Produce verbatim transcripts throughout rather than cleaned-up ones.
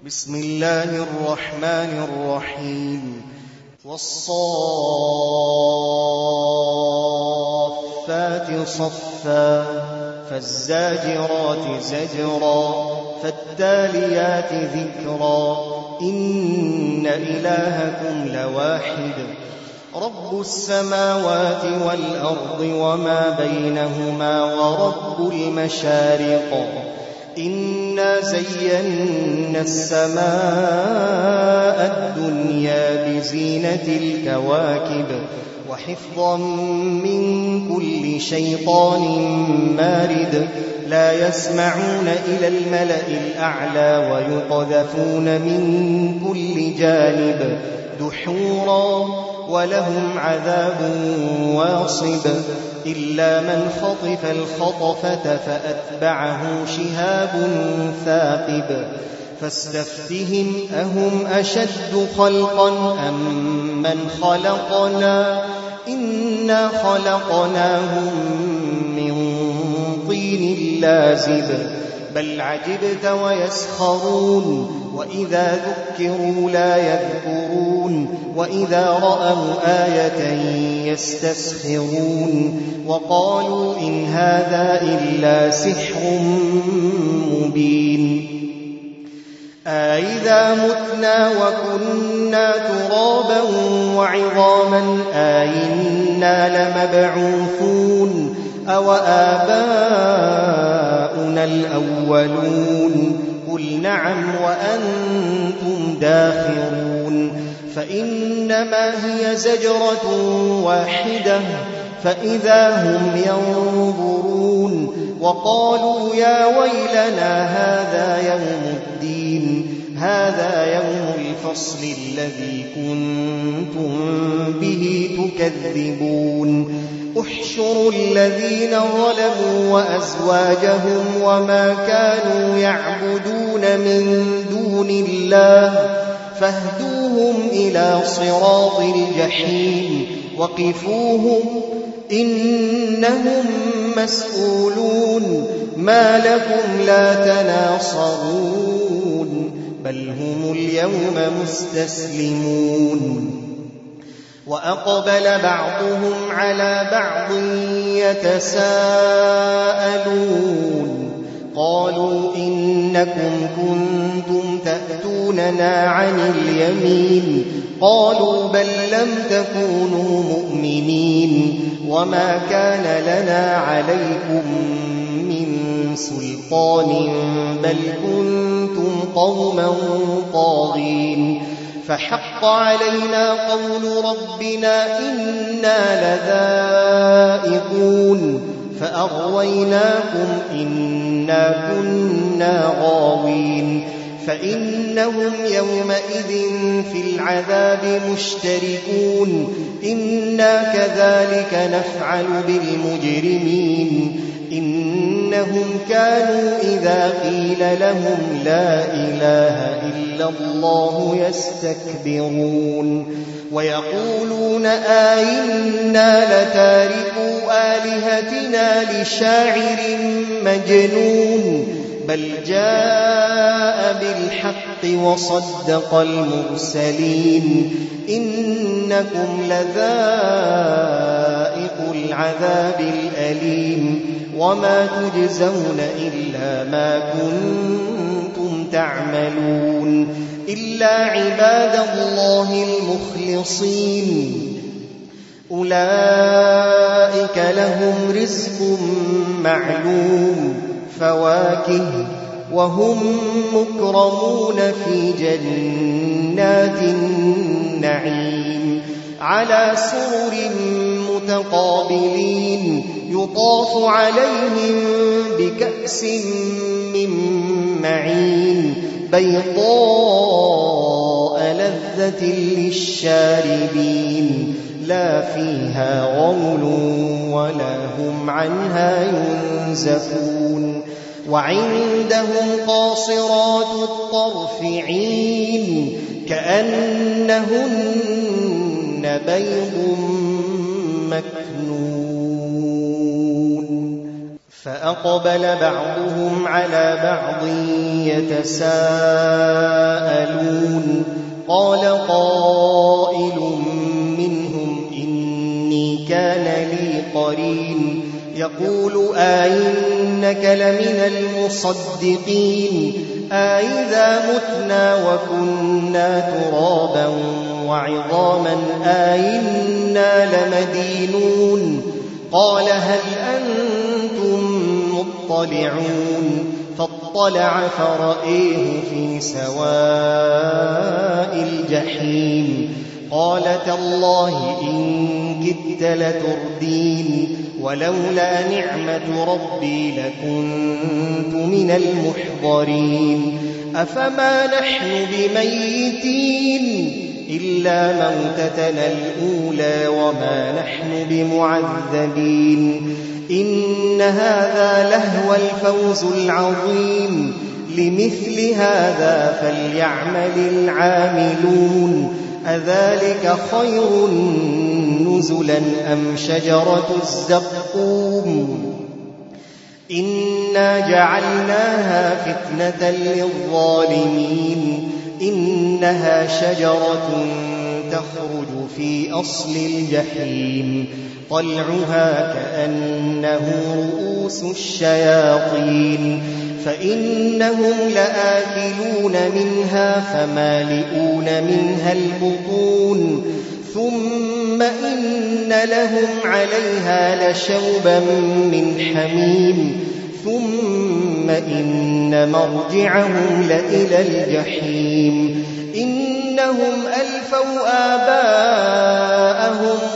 بسم الله الرحمن الرحيم والصافات صفا فالزاجرات زجرا فالتاليات ذكرا إن إلهكم لواحد رب السماوات والأرض وما بينهما ورب المشارق إنا زينا السماء الدنيا بزينة الكواكب وحفظا من كل شيطان مارد لا يسمعون إلى الملأ الأعلى ويقذفون من كل جانب دحورا ولهم عذاب واصب إلا من خطف الخطفة فأتبعه شهاب ثاقب فاستفتهم أهم أشد خلقا أم من خلقنا إنا خلقناهم من طين لازب بل عجبت ويسخرون وإذا ذكروا لا يذكرون وإذا رأوا آية يستسخرون وقالوا إن هذا إلا سحر مبين أإذا متنا وكنا ترابا وعظاما أإنا لمبعوثون أو آباؤنا الأولون قل نعم وأنتم داخرون فإنما هي زجرة واحدة فإذا هم ينظرون وقالوا يا ويلنا هذا يوم الدين هذا يوم الفصل الذي كنتم به تكذبون احشروا الذين ظلموا وأزواجهم وما كانوا يعبدون من دون الله فاهدوهم إلى صراط الجحيم وقفوهم إنهم مسؤولون ما لكم لا تناصرون بل هم اليوم مستسلمون وأقبل بعضهم على بعض يتساءلون قالوا إنكم كنتم تأتوننا عن اليمين قالوا بل لم تكونوا مؤمنين وما كان لنا عليكم من سلطان بل كنتم قوما طاغين فحق علينا قول ربنا إنا لذائقون فأغويناكم إنا كنا غاوين فإنهم يومئذ في العذاب مشتركون إنا كذلك نفعل بالمجرمين إنهم كانوا إذا قيل لهم لا إله إلا الله يستكبرون ويقولون آئنا لتاركو آلهتنا لشاعر مجنون بل جاء بالحق وصدق المرسلين إنكم لذائق العذاب الأليم وما تجزون إلا ما كنتم تعملون إلا عباد الله المخلصين أولئك لهم رزق معلوم فواكه وهم مكرمون في جنات النعيم على سرر متقابلين يطاف عليهم بكأس من معين بيضاء لذة للشاربين لا فيها غول ولا هم عنها ينزفون وعندهم قاصرات الطرف عين كأنهن بيض مكنون فأقبل بعضهم على بعض يتساءلون المصدقين أإذا متنا وكنا ترابا وعظاما أإنا لمدينون قال هل أنتم مطلعون فاطلع فرأيه في سواء الجحيم قال تالله إن كدت لتردين ولولا نعمة ربي لكنت من المحضرين أفما نحن بميتين إلا موتتنا الأولى وما نحن بمعذبين إن هذا لهو الفوز العظيم لمثل هذا فليعمل العاملون أذلك خير نزلا أم شجرة الزقوم إنا جعلناها فتنة للظالمين إنها شجرة تخرج في أصل الجحيم طلعها كأنه رؤوس الشياطين فإنهم لآكلون منها فمالئون منها البطون ثم إن لهم عليها لشوبا من حميم ثم إن مرجعهم لإلى الجحيم إنهم ألفوا آباءهم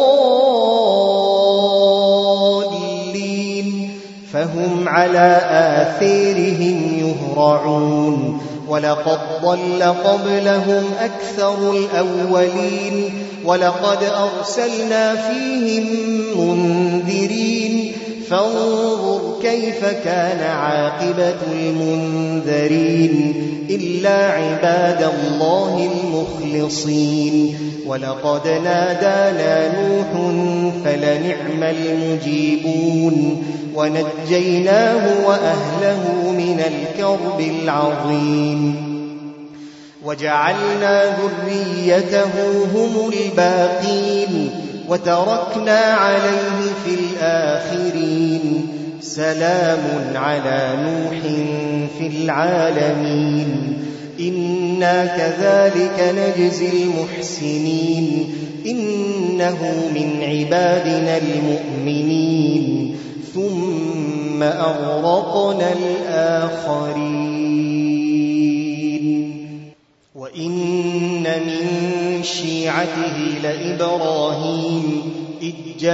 ضالين فهم على آثارهم يهرعون ولقد ضل قبلهم أكثر الأولين ولقد أرسلنا فيهم منذرين فانظر كيف كان عاقبة المنذرين إلا عباد الله المخلصين ولقد نادانا نوح فلنعم المجيبون ونجيناه وأهله من الكرب العظيم وجعلنا ذريته هم الباقين وتركنا عليه في الآخرين سلام على نوح في العالمين إنا كذلك نجزي المحسنين إنه من عبادنا المؤمنين ثم أغرقنا الآخرين وإن من شيعته لإبراهيم إذ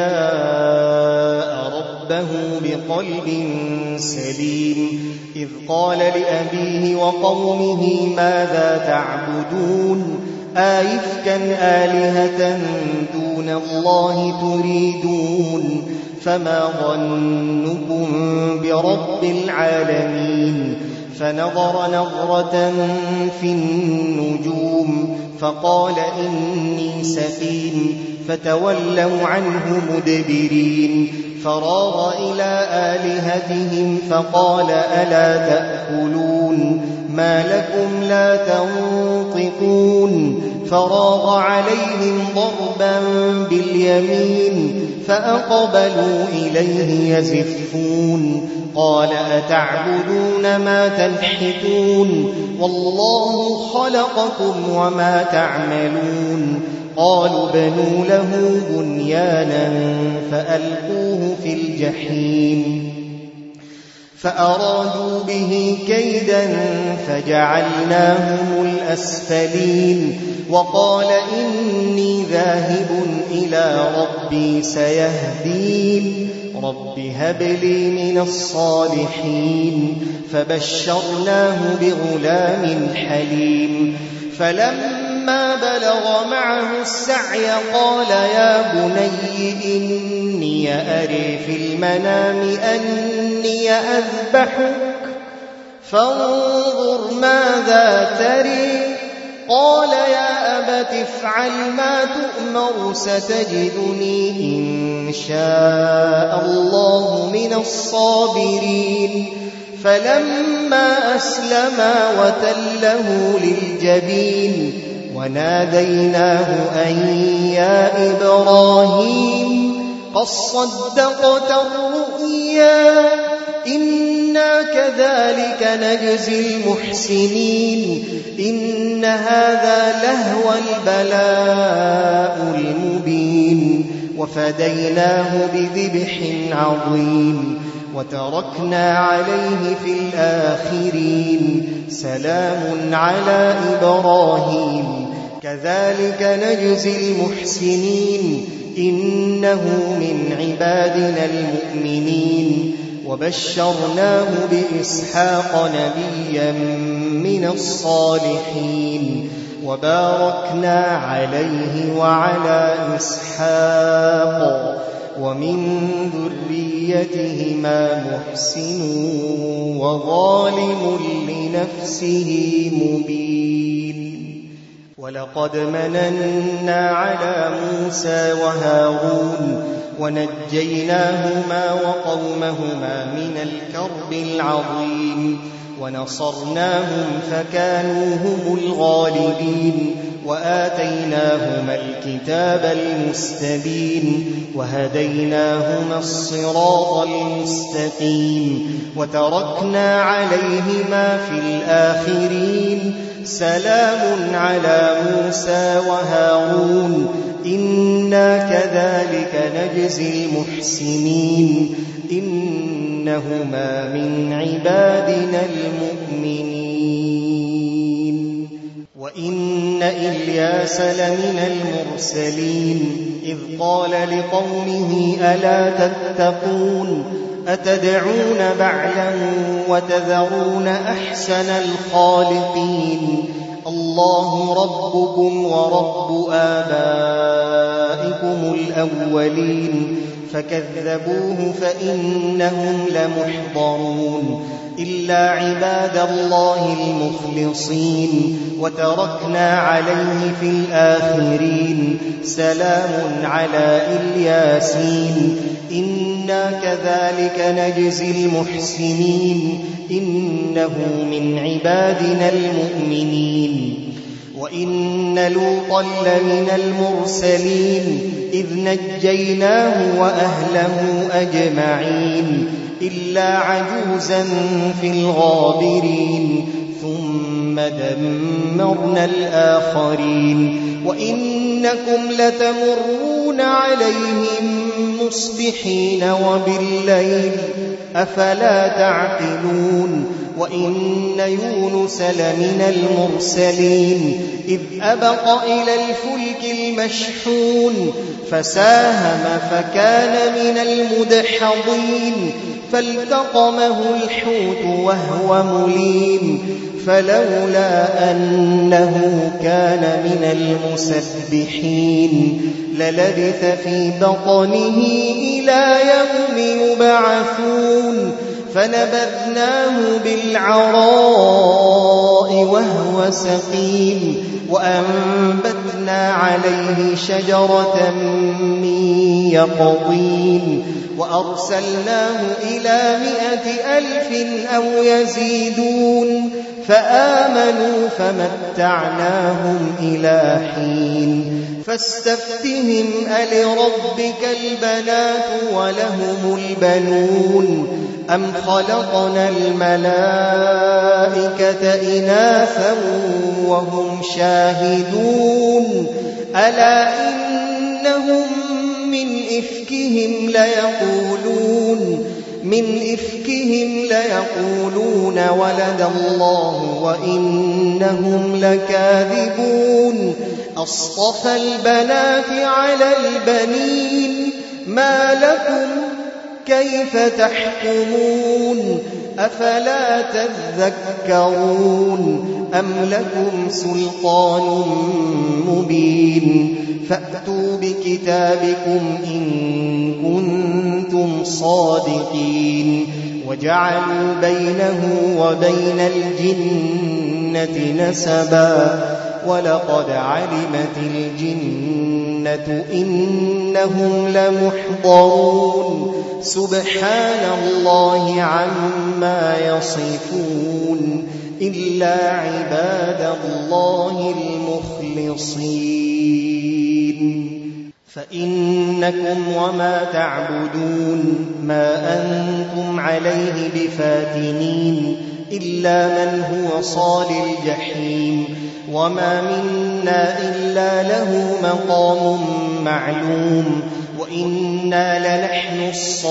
جاء ربه بقلب سليم إذ قال لأبيه وقومه ماذا تعبدون آئفكا آلهة دون الله تريدون فما ظنكم برب العالمين فنظر نظرة في النجوم فقال إني سقيم فتولوا عنه مدبرين فراغ إلى آلهتهم فقال ألا تأكلون ما لكم لا تنطقون فراغ عليهم ضربا باليمين فأقبلوا إليه يزفون قال أتعبدون ما تنحتون والله خلقكم وما تعملون قالوا بنوا له بنيانا فألقوه في الجحيم فأرادوا به كيدا فجعلناهم الأسفلين وقال إني ذاهب إلى ربي سيهدين رب هب لي من الصالحين فبشرناه بغلام حليم فلما بلغ معه السعي قال يا بني إني أري في المنام أني أذبحك فانظر ماذا تري قال يا أبت افعل ما تؤمر ستجدني إن شاء الله من الصابرين فلما أسلما وتله للجبين وناديناه أن يا إبراهيم قد صدقت الرؤيا إنا إنا كذلك نجزي المحسنين إن هذا لهو البلاء المبين وفديناه بذبح عظيم وتركنا عليه في الآخرين سلام على إبراهيم كذلك نجزي المحسنين إنه من عبادنا المؤمنين وبشرناه بإسحاق نبيا من الصالحين وباركنا عليه وعلى إسحاق ومن ذريتهما محسن وظالم لنفسه مبين ولقد مننا على موسى وهارون ونجيناهما وقومهما من الكرب العظيم ونصرناهم فكانوا هم الغالبين وآتيناهما الكتاب المستبين وهديناهما الصراط المستقيم وتركنا عليهما في الآخرين سلام على موسى وهارون إنا كذلك نجزي المحسنين إنهما من عبادنا المؤمنين وإن إلياس لمن المرسلين إذ قال لقومه ألا تتقون أتدعون بعلا وتذرون أحسن الخالقين الله ربكم ورب آبائكم الأولين فكذبوه فإنهم لمحضرون إلا عباد الله المخلصين وتركنا عليه في الآخرين سلام على الياسين إنا كذلك نجزي المحسنين إنه من عبادنا المؤمنين وإن لوطا لمن المرسلين إذ نجيناه وأهله أجمعين إلا عجوزا في الغابرين ثم دمرنا الآخرين وإنكم لتمرون عليهم مصبحين وبالليل أفلا تعقلون وإن يونس لمن المرسلين إذ أبق إلى الفلك المشحون فساهم فكان من المدحضين فالتقمه الحوت وهو مليم فلولا أنه كان من المسبحين للبث في بطنه إلى يوم يبعثون فنبذناه بالعراء وهو سقيم وأنبتنا عليه شجرة من يقطين وأرسلناه إلى مائة ألف أو يزيدون فآمنوا فمتعناهم إلى حين فاستفتهم ألربك البنات ولهم البنون أم خلقنا الملائكة إناثا وهم شاهدون ألا إنهم من إفكهم ليقولون من إفكهم ليقولون ولد الله وإنهم لكاذبون أصطفى البنات على البنين ما لكم كيف تحكمون أفلا تذكرون أم لكم سلطان مبين فأتوا بكتابكم إن كنتم صادقين وجعلوا بينه وبين الجنة نسبا ولقد علمت الجنة إنهم لمحضرون سبحان الله عما يصفون إلا عباد الله المخلصين فإنكم وما تعبدون ما أنتم عليه بفاتنين إلا من هو صال الجحيم وما منا إلا له مقام معلوم وإنا لنحن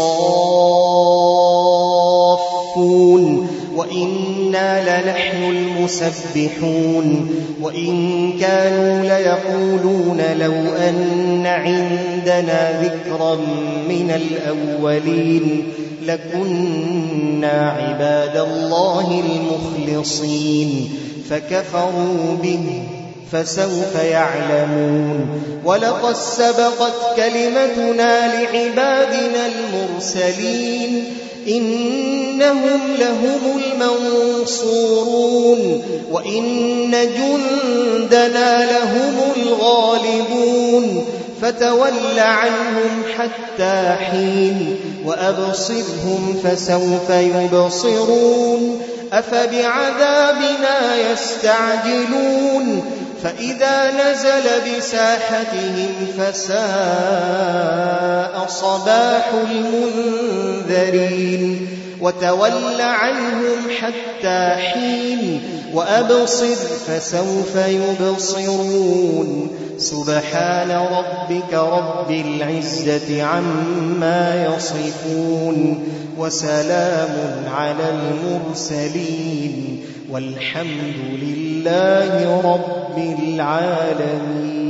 الصافون وإنا لنحن المسبحون وإن كانوا ليقولون لو أن عندنا ذكرا من الأولين لكنا عباد الله المخلصين فكفروا به فسوف يعلمون ولقد سبقت كلمتنا لعبادنا المرسلين إنهم لهم المنصورون وإن جندنا لهم الغالبون فتول عنهم حتى حين وأبصرهم فسوف يبصرون أفبعذابنا يستعجلون فإذا نزل بساحتهم فساء صباح المنذرين وتول عنهم حتى حين وأبصر فسوف يبصرون سبحان ربك رب العزة عما يصفون وسلام على المرسلين والحمد لله رب العالمين.